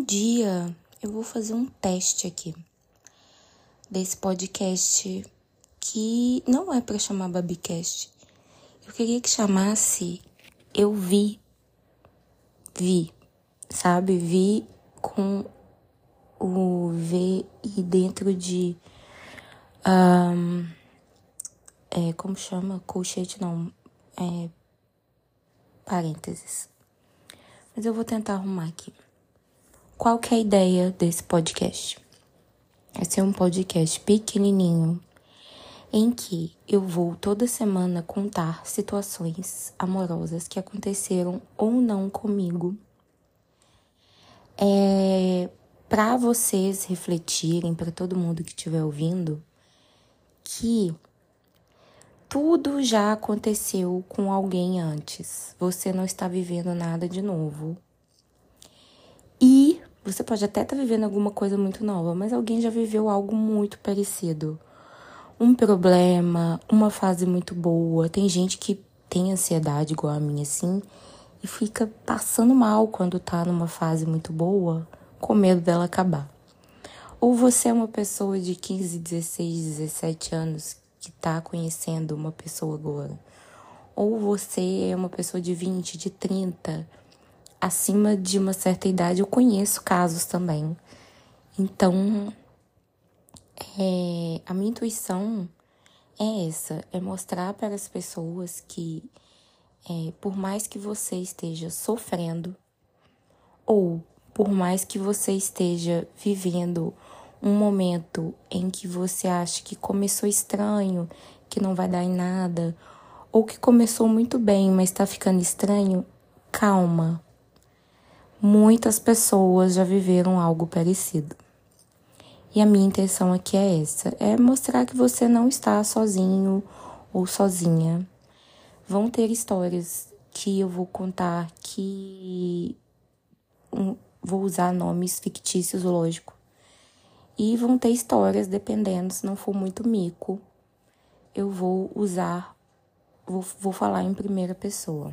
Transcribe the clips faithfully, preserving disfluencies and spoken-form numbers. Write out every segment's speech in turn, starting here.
dia eu vou fazer um teste aqui desse podcast que não é pra chamar Babicast. Eu queria que chamasse Eu Vi. Vi, sabe? Vi com o V e dentro de... Um, é, como chama? Colchete, não. É... Parênteses. Mas eu vou tentar arrumar aqui. Qual que é a ideia desse podcast? Vai ser um podcast pequenininho em que eu vou toda semana contar situações amorosas que aconteceram ou não comigo. É para vocês refletirem, para todo mundo que estiver ouvindo, que tudo já aconteceu com alguém antes. Você não está vivendo nada de novo. E você pode até estar vivendo alguma coisa muito nova, mas alguém já viveu algo muito parecido. Um problema, uma fase muito boa. Tem gente que tem ansiedade igual a minha, assim, e fica passando mal quando tá numa fase muito boa, com medo dela acabar. Ou você é uma pessoa de quinze, dezesseis, dezessete anos que tá conhecendo uma pessoa agora. Ou você é uma pessoa de vinte, de trinta, acima de uma certa idade. Eu conheço casos também. Então, é, a minha intuição é essa, é mostrar para as pessoas que, é, por mais que você esteja sofrendo, ou por mais que você esteja vivendo um momento em que você acha que começou estranho, que não vai dar em nada, ou que começou muito bem, mas está ficando estranho, calma. Muitas pessoas já viveram algo parecido. E a minha intenção aqui é essa, é mostrar que você não está sozinho ou sozinha. Vão ter histórias que eu vou contar que... Um, vou usar nomes fictícios, lógico. E vão ter histórias, dependendo, se não for muito mico, eu vou usar, vou, vou falar em primeira pessoa.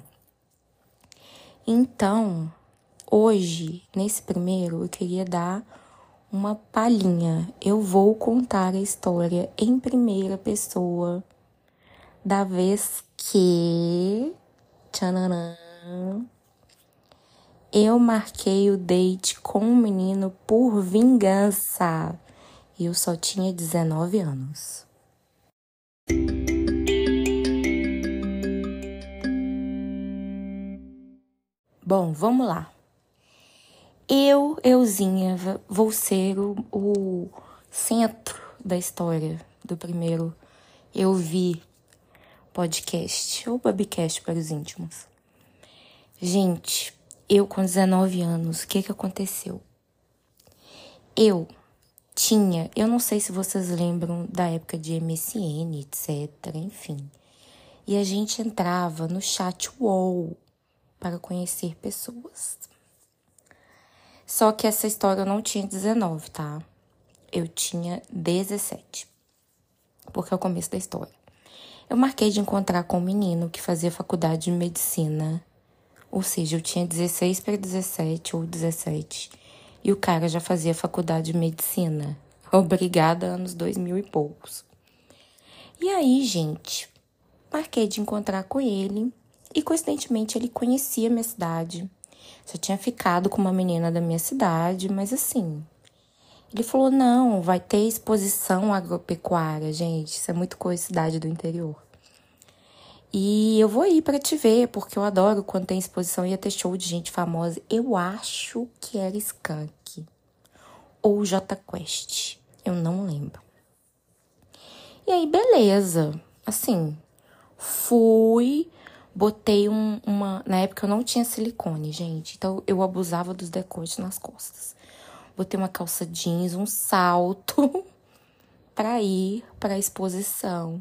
Então, hoje, nesse primeiro, eu queria dar uma palhinha. Eu vou contar a história em primeira pessoa da vez que... Tchananã, eu marquei o date com um menino por vingança. E eu só tinha dezenove anos. Bom, vamos lá. Eu, euzinha, vou ser o, o centro da história do primeiro Eu Vi podcast, ou Babicast para os íntimos. Gente, eu com dezenove anos, o que que aconteceu? Eu tinha, eu não sei se vocês lembram da época de M S N, etcétera, enfim. E a gente entrava no chat U O L para conhecer pessoas. Só que essa história eu não tinha dezenove, tá? Eu tinha dezessete. Porque é o começo da história. Eu marquei de encontrar com um menino que fazia faculdade de medicina. Ou seja, eu tinha dezesseis para dezessete ou dezessete. E o cara já fazia faculdade de medicina. Obrigada, anos dois mil e poucos. E aí, gente, marquei de encontrar com ele. E, coincidentemente, ele conhecia a minha cidade. Já tinha ficado com uma menina da minha cidade, mas assim... Ele falou, não, vai ter exposição agropecuária, gente. Isso é muito coisa cidade do interior. E eu vou ir pra te ver, porque eu adoro quando tem exposição. Ia ter show de gente famosa. Eu acho que era Skank. Ou Jota Quest. Eu não lembro. E aí, beleza. Assim, fui... Botei um, uma... Na época eu não tinha silicone, gente. Então eu abusava dos decotes nas costas. Botei uma calça jeans, um salto pra ir pra exposição.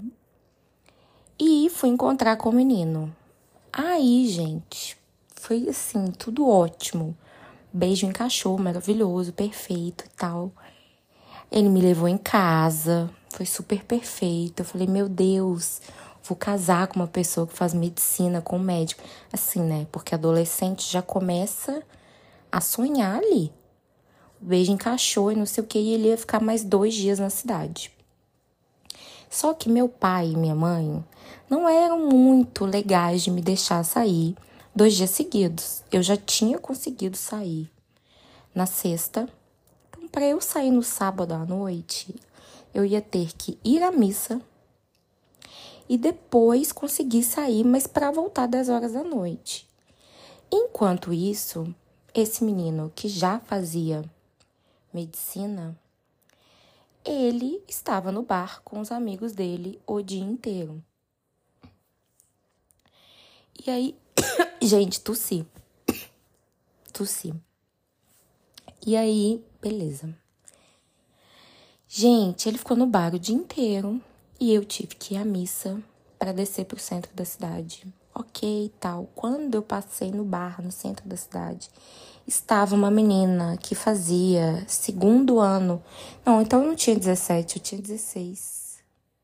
E fui encontrar com o menino. Aí, gente, foi assim, tudo ótimo. Beijo encaixou, maravilhoso, perfeito e tal. Ele me levou em casa, foi super perfeito. Eu falei, meu Deus... Vou casar com uma pessoa que faz medicina, com um médico. Assim, né? Porque adolescente já começa a sonhar ali. o beijo encaixou e não sei o que, e ele ia ficar mais dois dias na cidade. Só que meu pai e minha mãe não eram muito legais de me deixar sair dois dias seguidos. Eu já tinha conseguido sair na sexta. Então, para eu sair no sábado à noite, eu ia ter que ir à missa e depois conseguir sair, mas para voltar dez horas da noite. Enquanto isso, esse menino que já fazia medicina, ele estava no bar com os amigos dele o dia inteiro. E aí, gente, tossi. Tossi. E aí, beleza. Gente, ele ficou no bar o dia inteiro e eu tive que ir à missa para descer pro centro da cidade. Ok, tal. Quando eu passei no bar, no centro da cidade, estava uma menina que fazia segundo ano. Não, então eu não tinha dezessete, eu tinha dezesseis.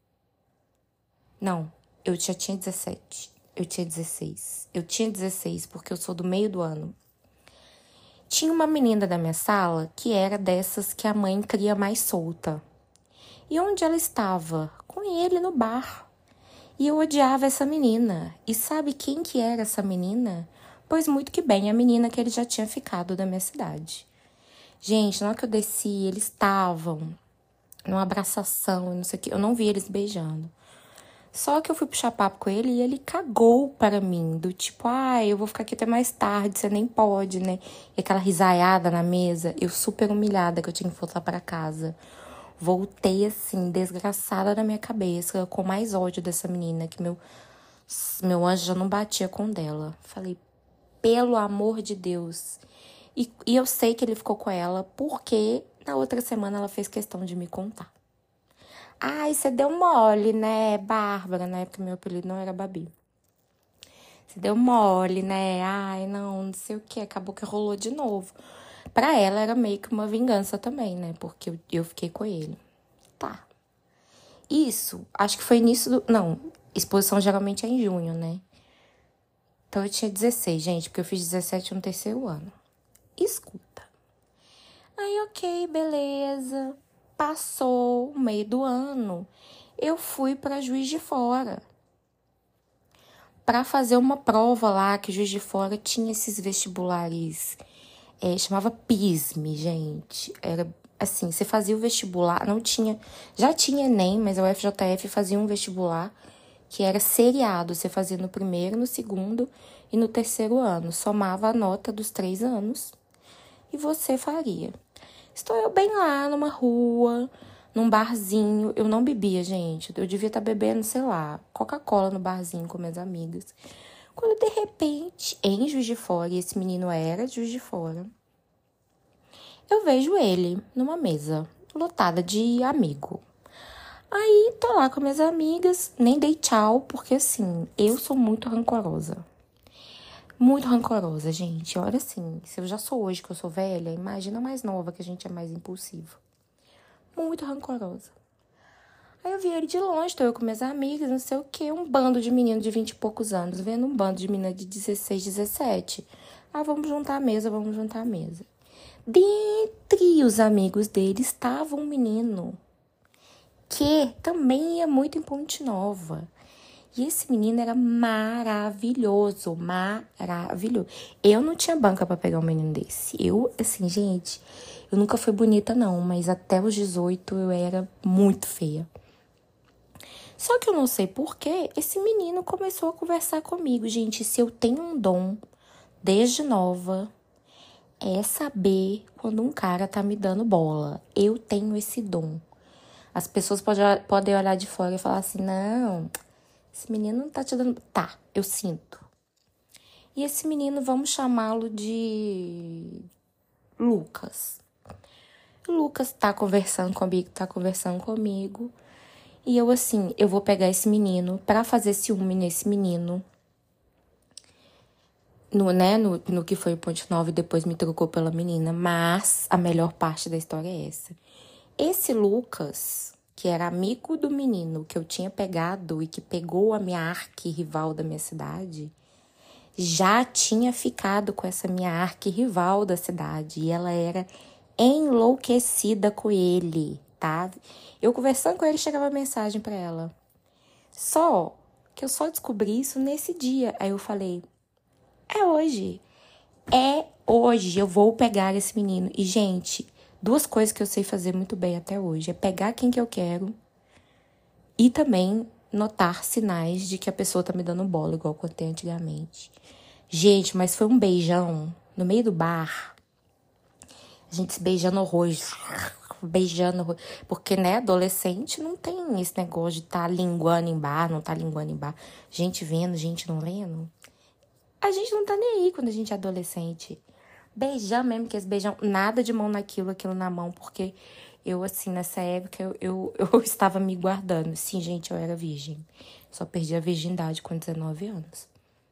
Não, eu já tinha dezessete. Eu tinha dezesseis. Eu tinha dezesseis porque eu sou do meio do ano. Tinha uma menina da minha sala que era dessas que a mãe cria mais solta. E onde ela estava? Com ele no bar. E eu odiava essa menina. E sabe quem que era essa menina? Pois muito que bem, a menina que ele já tinha ficado da minha cidade. Gente, na hora que eu desci, eles estavam numa abraçação, não sei o que. Eu não vi eles beijando. Só que eu fui puxar papo com ele e ele cagou para mim. Do tipo, ai, ah, eu vou ficar aqui até mais tarde, você nem pode, né? E aquela risaiada na mesa. Eu super humilhada que eu tinha que voltar para casa. Voltei assim, desgraçada na minha cabeça, com mais ódio dessa menina, que meu, meu anjo já não batia com dela. Falei, pelo amor de Deus. E, e eu sei que ele ficou com ela, porque na outra semana ela fez questão de me contar. Ai, você deu mole, né, Bárbara? Na época meu apelido não era Babi. Você deu mole, né? Ai, não, não sei o que. Acabou que rolou de novo. Pra ela era meio que uma vingança também, né? Porque eu, eu fiquei com ele. Tá. Isso, acho que foi início do... Não, exposição geralmente é em junho, né? Então eu tinha dezesseis, gente, porque eu fiz dezessete no terceiro ano. Escuta. Aí, ok, beleza. Passou o meio do ano. Eu fui pra Juiz de Fora. Pra fazer uma prova lá, que Juiz de Fora tinha esses vestibulares... É, chamava P I S M, gente. Era assim, você fazia o vestibular, não tinha... Já tinha Enem, mas a U F J F fazia um vestibular que era seriado. Você fazia no primeiro, no segundo e no terceiro ano. Somava a nota dos três anos e você faria. Estou eu bem lá, numa rua, num barzinho. Eu não bebia, gente. Eu devia estar bebendo, sei lá, Coca-Cola no barzinho com minhas amigas. Quando, de repente, em Juiz de Fora, e esse menino era de Juiz de Fora, eu vejo ele numa mesa lotada de amigo. Aí, tô lá com minhas amigas, nem dei tchau, porque assim, eu sou muito rancorosa. Muito rancorosa, gente. Olha assim, se eu já sou hoje que eu sou velha, imagina mais nova que a gente é mais impulsivo. Muito rancorosa. Aí eu vi ele de longe, tô eu com minhas amigas, não sei o quê, um bando de menino de vinte e poucos anos, vendo um bando de menina de dezesseis, dezessete. Ah, vamos juntar a mesa, vamos juntar a mesa. Dentre os amigos dele estava um menino que também ia muito em Ponte Nova. E esse menino era maravilhoso, maravilhoso. Eu não tinha banca pra pegar um menino desse. Eu, assim, gente, eu nunca fui bonita não, mas até os dezoito eu era muito feia. Só que eu não sei porquê, esse menino começou a conversar comigo. Gente, se eu tenho um dom, desde nova, é saber quando um cara tá me dando bola. Eu tenho esse dom. As pessoas pode, podem olhar de fora e falar assim, não, esse menino não tá te dando... Tá, eu sinto. E esse menino, vamos chamá-lo de Lucas. Lucas tá conversando comigo, tá conversando comigo. E eu assim, eu vou pegar esse menino pra fazer ciúme nesse menino. No, né, no, no que foi o Ponte Nova e depois me trocou pela menina. Mas a melhor parte da história é essa. Esse Lucas, que era amigo do menino que eu tinha pegado e que pegou a minha arqui-rival da minha cidade, já tinha ficado com essa minha arqui-rival da cidade. E ela era enlouquecida com ele, tá? Eu conversando com ele, chegava mensagem pra ela. Só que eu só descobri isso nesse dia. Aí eu falei, é hoje. É hoje, eu vou pegar esse menino. E, gente, duas coisas que eu sei fazer muito bem até hoje. É pegar quem que eu quero e também notar sinais de que a pessoa tá me dando bola, igual eu contei antigamente. Gente, mas foi um beijão no meio do bar. A gente se beijando horrores. Beijando horrores. Porque, né, adolescente não tem esse negócio de tá linguando em bar, não tá linguando em bar. Gente vendo, gente não vendo. A gente não tá nem aí quando a gente é adolescente. Beijão mesmo, que esse beijão, nada de mão naquilo, aquilo na mão, porque eu, assim, nessa época, eu, eu, eu estava me guardando. Sim, gente, eu era virgem. Só perdi a virgindade com dezenove anos.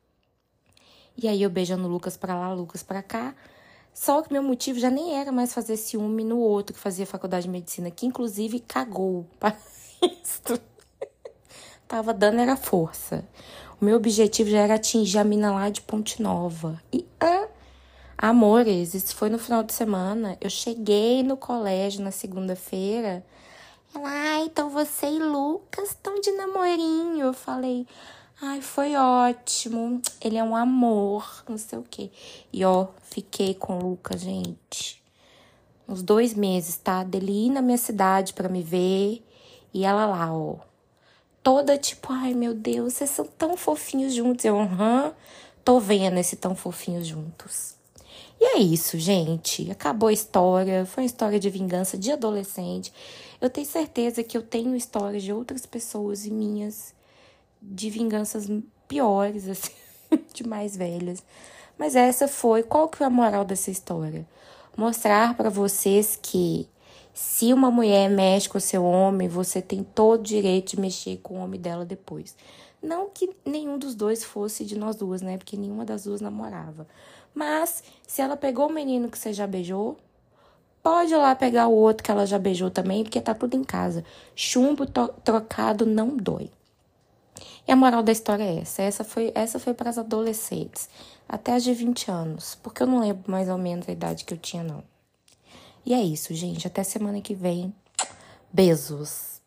E aí eu beijando o Lucas pra lá, Lucas pra cá. Só que meu motivo já nem era mais fazer ciúme no outro que fazia faculdade de medicina, que inclusive cagou para isso. Tava dando era força. O meu objetivo já era atingir a mina lá de Ponte Nova. E, ah, amores, isso foi no final de semana. Eu cheguei no colégio na segunda-feira. Ela, ah, então você e Lucas estão de namorinho. Eu falei, ai, foi ótimo. Ele é um amor, não sei o quê. E, ó, fiquei com o Lucas, gente. Uns dois meses, tá? Dele ir na minha cidade pra me ver. E ela lá, ó. Toda tipo, ai meu Deus, vocês são tão fofinhos juntos. Eu, aham, tô vendo esse tão fofinhos juntos. E é isso, gente. Acabou a história. Foi uma história de vingança de adolescente. Eu tenho certeza que eu tenho histórias de outras pessoas e minhas de vinganças piores, assim, de mais velhas. Mas essa foi. Qual que é a moral dessa história? Mostrar pra vocês que se uma mulher mexe com o seu homem, você tem todo o direito de mexer com o homem dela depois. Não que nenhum dos dois fosse de nós duas, né? Porque nenhuma das duas namorava. Mas, se ela pegou o menino que você já beijou, pode ir lá pegar o outro que ela já beijou também, porque tá tudo em casa. Chumbo trocado não dói. E a moral da história é essa. Essa foi, essa foi para as adolescentes. Até as de vinte anos. Porque eu não lembro mais ou menos a idade que eu tinha, não. E é isso, gente. Até semana que vem. Beijos.